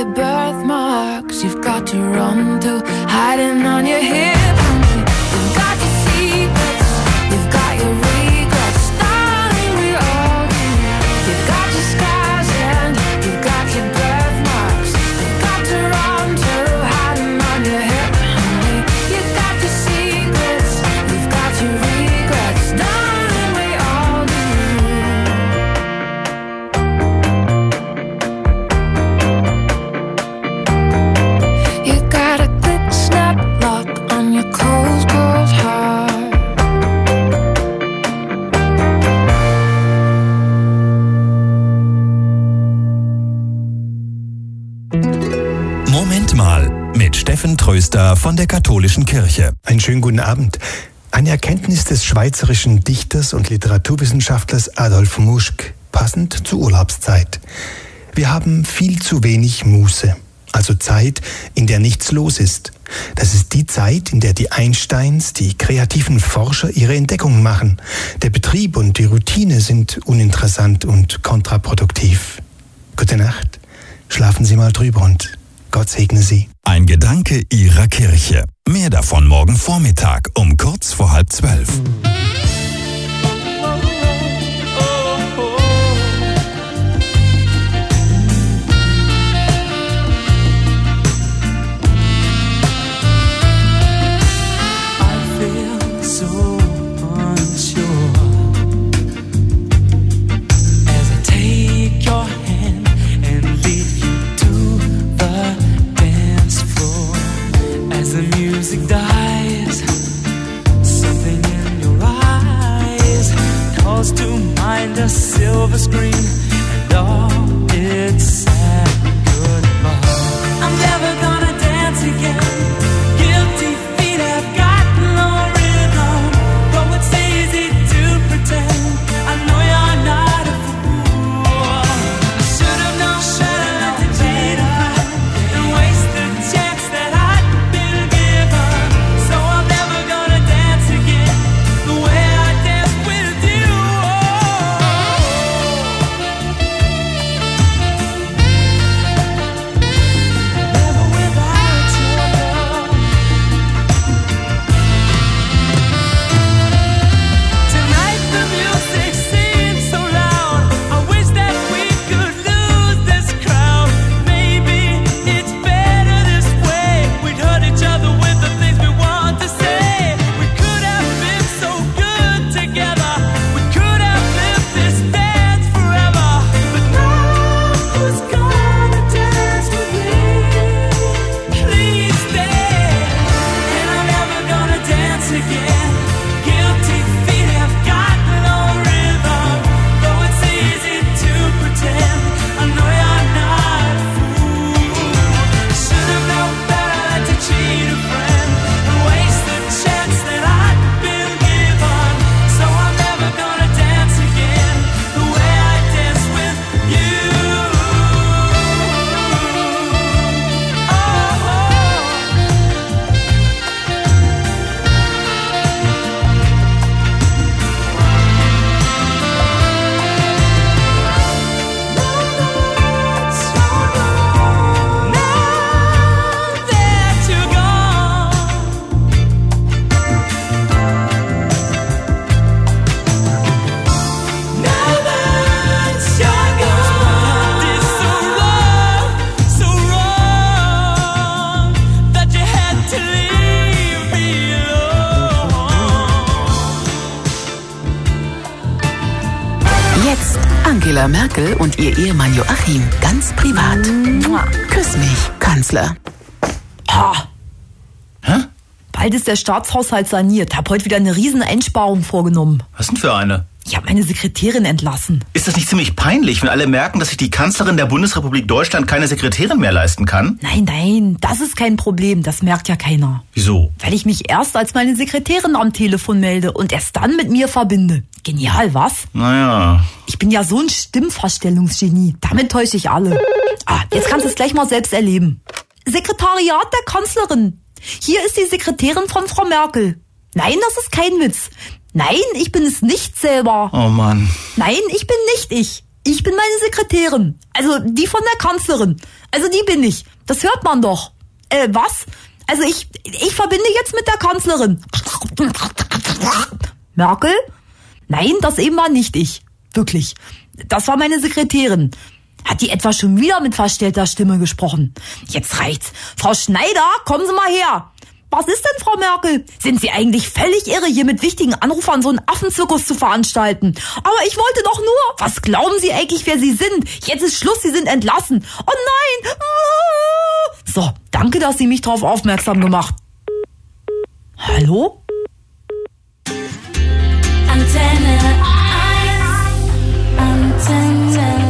your birthmarks you've got to run to, hiding on your hip. You've got your secrets, you've got your regrets, darling, we all do. You've got your scars and you've got your birthmarks you've got to run to, hiding on your hip. You've got your secrets, you've got your regrets, darling, we all do. You got a click snap lock on your cold, cold heart. Moment mal mit Steffen Tröster von der Katholischen Kirche. Einen schönen guten Abend. Eine Erkenntnis des schweizerischen Dichters und Literaturwissenschaftlers Adolf Muschk, passend zur Urlaubszeit. Wir haben viel zu wenig Muße, also Zeit, in der nichts los ist. Das ist die Zeit, in der die Einsteins, die kreativen Forscher ihre Entdeckungen machen. Der Betrieb und die Routine sind uninteressant und kontraproduktiv. Gute Nacht, schlafen Sie mal drüber und Gott segne Sie. Ein Gedanke Ihrer Kirche. Mehr davon morgen Vormittag um kurz vor 11:30. A silver screen and all its sad goodbye. I'm never gonna dance again. Guilty feet have got no rhythm. Though it's easy to pretend, I know you're not a fool. I should have known better to cheat and waste the chance that I'd been given. So I'm never gonna dance again the way I danced with you. Angela Merkel und ihr Ehemann Joachim, ganz privat. Küss mich, Kanzler. Hä? Bald ist der Staatshaushalt saniert. Hab heute wieder eine riesen Einsparung vorgenommen. Was denn für eine? Ich habe meine Sekretärin entlassen. Ist das nicht ziemlich peinlich, wenn alle merken, dass sich die Kanzlerin der Bundesrepublik Deutschland keine Sekretärin mehr leisten kann? Nein, das ist kein Problem. Das merkt ja keiner. Wieso? Weil ich mich erst als meine Sekretärin am Telefon melde und erst dann mit mir verbinde. Genial, was? Naja. Ich bin ja so ein Stimmverstellungsgenie. Damit täusche ich alle. Jetzt kannst du es gleich mal selbst erleben. Sekretariat der Kanzlerin. Hier ist die Sekretärin von Frau Merkel. Nein, das ist kein Witz. Nein, ich bin es nicht selber. Oh Mann. Nein, ich bin nicht ich. Ich bin meine Sekretärin. Also die von der Kanzlerin. Also die bin ich. Das hört man doch. Was? Also ich verbinde jetzt mit der Kanzlerin. Merkel? Nein, das eben war nicht ich. Wirklich. Das war meine Sekretärin. Hat die etwa schon wieder mit verstellter Stimme gesprochen? Jetzt reicht's. Frau Schneider, kommen Sie mal her. Was ist denn, Frau Merkel? Sind Sie eigentlich völlig irre, hier mit wichtigen Anrufern so einen Affenzirkus zu veranstalten? Aber ich wollte doch nur... Was glauben Sie eigentlich, wer Sie sind? Jetzt ist Schluss, Sie sind entlassen. Oh nein! So, danke, dass Sie mich darauf aufmerksam gemacht. Hallo? Antenne 1, Antenne 1.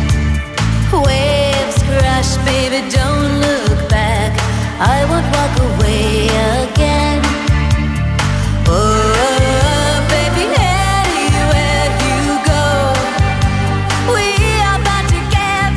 Waves crash, baby, don't look back. I won't walk away.